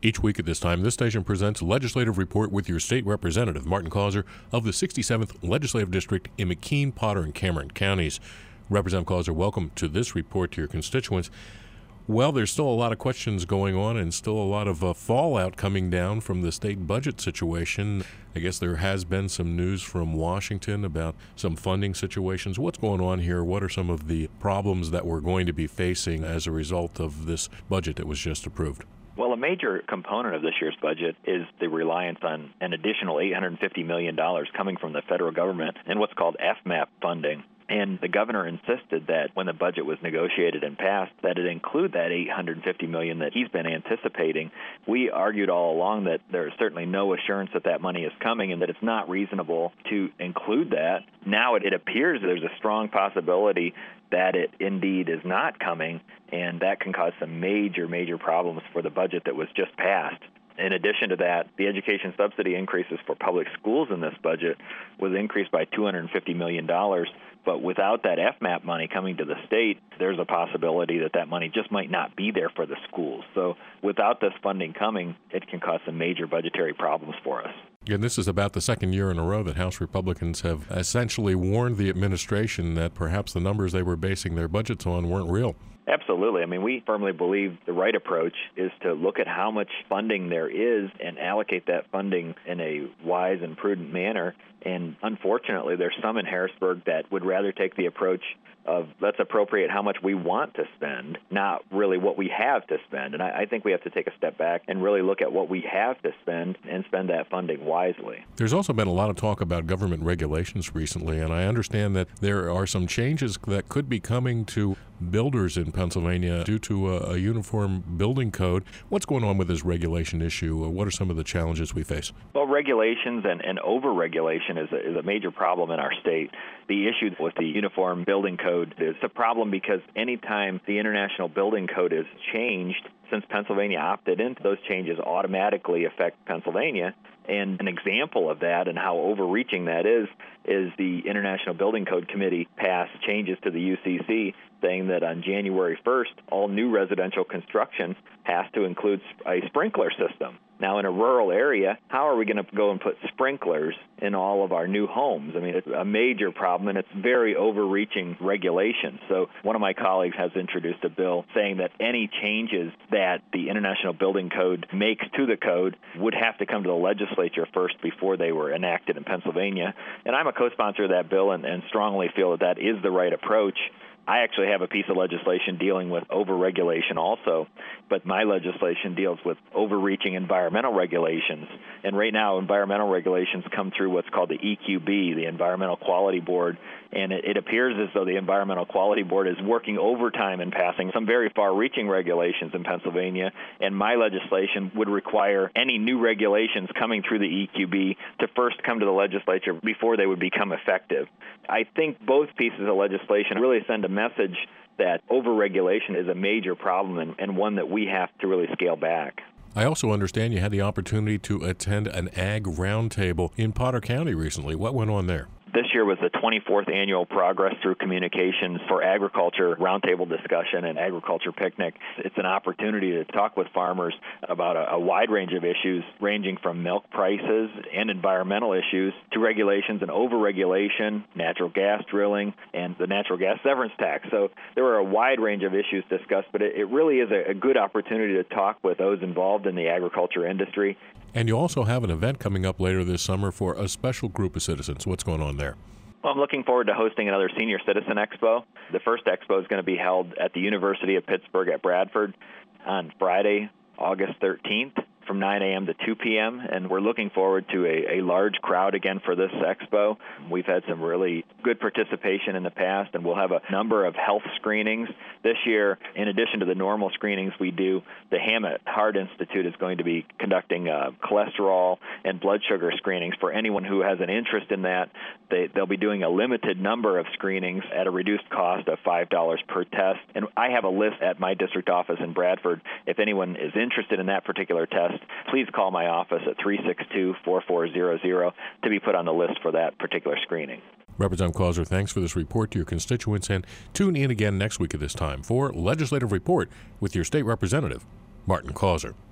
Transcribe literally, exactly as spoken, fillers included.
Each week at this time, this station presents a legislative report with your state representative, Martin Causer, of the sixty-seventh Legislative District in McKean, Potter, and Cameron counties. Representative Causer, welcome to this report to your constituents. Well, there's still a lot of questions going on and still a lot of uh, fallout coming down from the state budget situation. I guess there has been some news from Washington about some funding situations. What's going on here? What are some of the problems that we're going to be facing as a result of this budget that was just approved? Well, a major component of this year's budget is the reliance on an additional eight hundred fifty million dollars coming from the federal government in what's called F MAP funding. And the governor insisted that when the budget was negotiated and passed, that it include that eight hundred fifty million dollars that he's been anticipating. We argued all along that there's certainly no assurance that that money is coming and that it's not reasonable to include that. Now it, it appears there's a strong possibility that it indeed is not coming, and that can cause some major, major problems for the budget that was just passed. In addition to that, the education subsidy increases for public schools in this budget was increased by two hundred fifty million dollars. But without that F MAP money coming to the state, there's a possibility that that money just might not be there for the schools. So without this funding coming, it can cause some major budgetary problems for us. And this is about the second year in a row that House Republicans have essentially warned the administration that perhaps the numbers they were basing their budgets on weren't real. Absolutely. I mean, we firmly believe the right approach is to look at how much funding there is and allocate that funding in a wise and prudent manner. And unfortunately, there's some in Harrisburg that would rather take the approach of let's appropriate how much we want to spend, not really what we have to spend. And I, I think we have to take a step back and really look at what we have to spend and spend that funding wisely. There's also been a lot of talk about government regulations recently, and I understand that there are some changes that could be coming to builders in Pennsylvania due to a, a uniform building code. What's going on with this regulation issue? What are some of the challenges we face? Well, regulations and, and over-regulation is a, is a major problem in our state. The issue with the uniform building code is a problem because anytime the International Building Code is changed, since Pennsylvania opted into those changes, automatically affect Pennsylvania. And an example of that and how overreaching that is, is the International Building Code Committee passed changes to the U C C saying that on January first, all new residential construction has to include a sprinkler system. Now, in a rural area, how are we going to go and put sprinklers in all of our new homes? I mean, it's a major problem, and it's very overreaching regulation. So one of my colleagues has introduced a bill saying that any changes that the International Building Code makes to the code would have to come to the legislature first before they were enacted in Pennsylvania. And I'm a co-sponsor of that bill and, and strongly feel that that is the right approach. I actually have a piece of legislation dealing with over-regulation also, but my legislation deals with overreaching environmental regulations. And right now, environmental regulations come through what's called the E Q B, the Environmental Quality Board, and it, it appears as though the Environmental Quality Board is working overtime and passing some very far-reaching regulations in Pennsylvania, and my legislation would require any new regulations coming through the E Q B to first come to the legislature before they would become effective. I think both pieces of legislation really send a message that over-regulation is a major problem and, and one that we have to really scale back. I also understand you had the opportunity to attend an ag roundtable in Potter County recently. What went on there? This year was the twenty-fourth annual Progress Through Communications for Agriculture roundtable discussion and agriculture picnic. It's an opportunity to talk with farmers about a, a wide range of issues, ranging from milk prices and environmental issues to regulations and over-regulation, natural gas drilling, and the natural gas severance tax. So there were a wide range of issues discussed, but it, it really is a, a good opportunity to talk with those involved in the agriculture industry. And you also have an event coming up later this summer for a special group of citizens. What's going on there? Well, I'm looking forward to hosting another Senior Citizen Expo. The first expo is going to be held at the University of Pittsburgh at Bradford on Friday, August thirteenth. From nine a.m. to two p.m., and we're looking forward to a, a large crowd again for this expo. We've had some really good participation in the past, and we'll have a number of health screenings. This year, in addition to the normal screenings we do, the Hammett Heart Institute is going to be conducting uh, cholesterol and blood sugar screenings for anyone who has an interest in that. They, they'll be doing a limited number of screenings at a reduced cost of five dollars per test. And I have a list at my district office in Bradford. If anyone is interested in that particular test, please call my office at three six two, four four zero zero to be put on the list for that particular screening. Representative Causer, thanks for this report to your constituents, and tune in again next week at this time for Legislative Report with your state representative, Martin Causer.